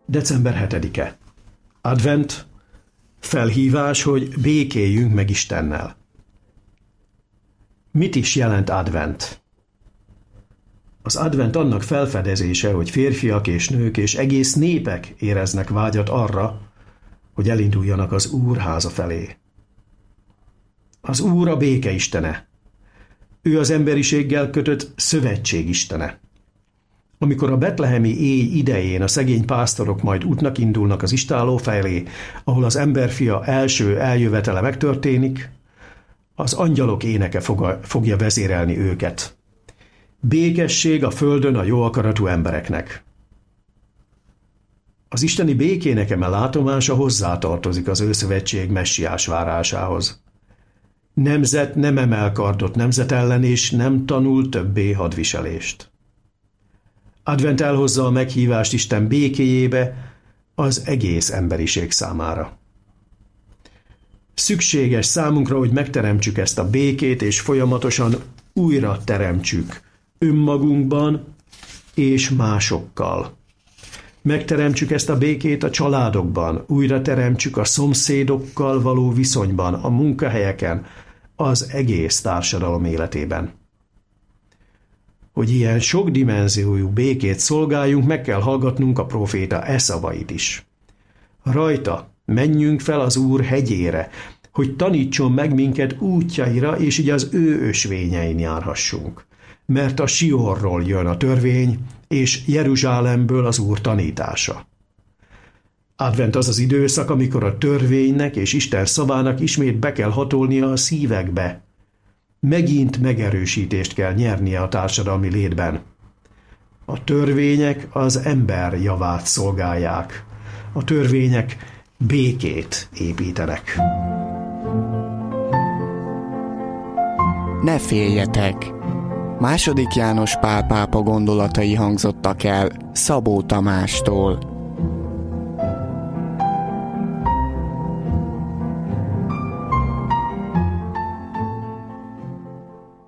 December 7-e. Advent, felhívás, hogy békéljünk meg Istennel. Mit is jelent advent? Az advent annak felfedezése, hogy férfiak és nők és egész népek éreznek vágyat arra, hogy elinduljanak az Úr háza felé. Az Úr a béke istene. Ő az emberiséggel kötött szövetség istene. Amikor a betlehemi éj idején a szegény pásztorok majd útnak indulnak az istálló felé, ahol az emberfia első eljövetele megtörténik, az angyalok éneke fogja vezérelni őket. Békesség a földön a jó akaratú embereknek. Az isteni békének eme látomása hozzátartozik az őszövetség messiás várásához. Nemzet nem emel kardot nemzet ellen, és nem tanul többé hadviselést. Advent elhozza a meghívást Isten békéjébe az egész emberiség számára. Szükséges számunkra, hogy megteremtsük ezt a békét, és folyamatosan újra teremtsük önmagunkban és másokkal. Megteremtsük ezt a békét a családokban, újra teremtsük a szomszédokkal való viszonyban, a munkahelyeken, az egész társadalom életében. Hogy ilyen sokdimenziójú békét szolgáljunk, meg kell hallgatnunk a próféta szavait is. Rajta menjünk fel az Úr hegyére, hogy tanítson meg minket útjaira, és így az ő ösvényein járhassunk. Mert a Siorról jön a törvény, és Jeruzsálemből az Úr tanítása. Advent az az időszak, amikor a törvénynek és Isten szavának ismét be kell hatolnia a szívekbe. Megint megerősítést kell nyernie a társadalmi létben. A törvények az ember javát szolgálják. A törvények békét építenek. Ne féljetek! II. János Pál pápa gondolatai hangzottak el Szabó Tamástól.